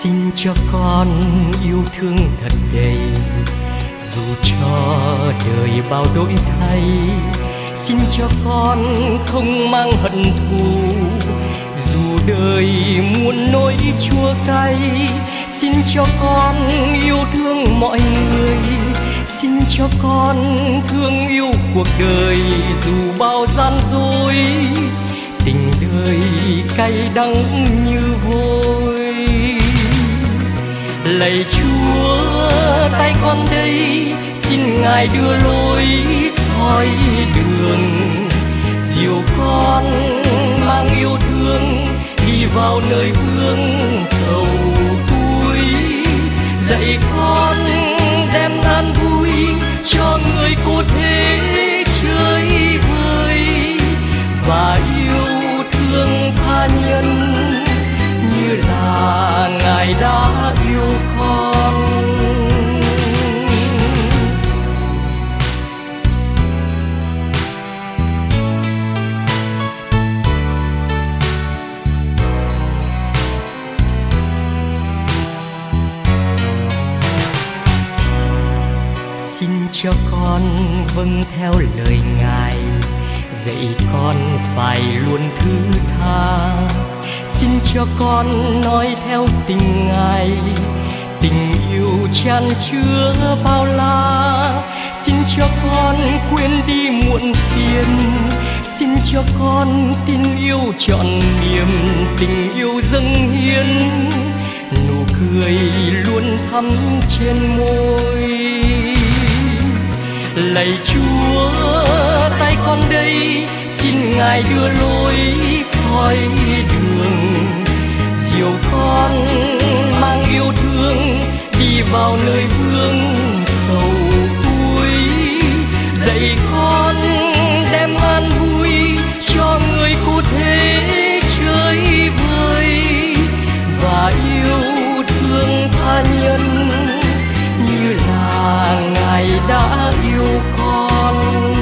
Xin cho con yêu thương thật đầy, dù cho đời bao đổi thay. Xin cho con không mang hận thù, dù đời muôn nỗi chua cay. Xin cho con yêu thương mọi người, xin cho con thương yêu cuộc đời, dù bao gian dối. Tình đời cay đắng như vôi. Lạy Chúa, tay con đây, xin Ngài đưa lối soi đường, dìu con mang yêu thương đi vào nơi vương sầu túi. Dạy con đem an vui cho người cô thế chơi vơi, và yêu thương tha nhân như là Ngài đã yêu con. Xin cho con vâng theo lời Ngài, dạy con phải luôn thứ tha. Xin cho con nói theo tình Ngài, tình yêu chan chứa bao la. Xin cho con quên đi muộn phiền, xin cho con tin yêu trọn niềm, tình yêu dâng hiến, nụ cười luôn thắm trên môi. Lạy Chúa, tay con đây, xin Ngài đưa lối soi đường, dìu con mang yêu thương đi vào nơi vương sầu túi. Dạy con đem an vui cho người cô thế chơi vơi, và yêu thương tha nhân như là Ngài đã yêu con.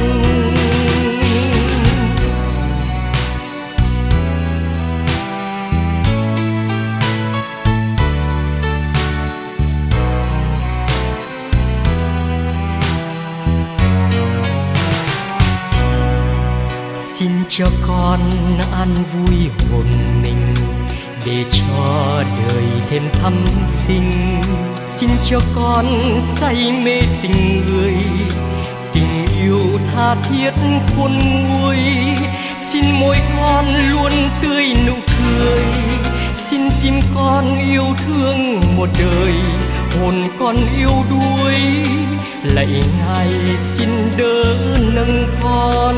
Xin cho con an vui hồn mình, để cho đời thêm thắm xinh. Xin cho con say mê tình người, tình yêu tha thiết khôn nguôi. Xin môi con luôn tươi nụ cười, xin tim con yêu thương một đời, hồn con yêu đuối. Lạy Ngài xin đỡ nâng con.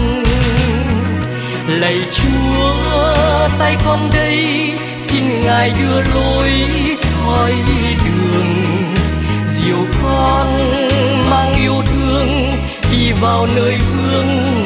Lạy Chúa, tay con đây, xin Ngài đưa lối soi đường, dìu con mang yêu thương đi vào nơi vương